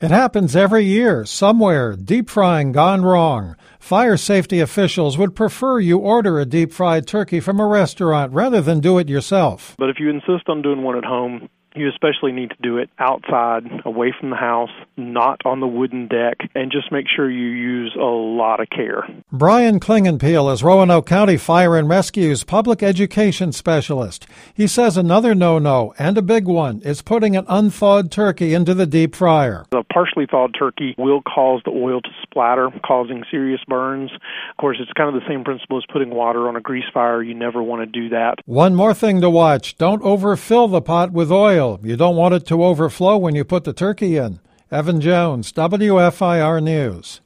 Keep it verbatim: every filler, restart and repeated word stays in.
It happens every year, somewhere, deep frying gone wrong. Fire safety officials would prefer you order a deep-fried turkey from a restaurant rather than do it yourself. But if you insist on doing one at home, you especially need to do it outside, away from the house, not on the wooden deck, and just make sure you use a lot of care. Brian Klingenpeel is Roanoke County Fire and Rescue's public education specialist. He says another no-no, and a big one, is putting an unthawed turkey into the deep fryer. A partially thawed turkey will cause the oil to splatter, causing serious burns. Of course, it's kind of the same principle as putting water on a grease fire. You never want to do that. One more thing to watch. Don't overfill the pot with oil. You don't want it to overflow when you put the turkey in. Evan Jones, W F I R News.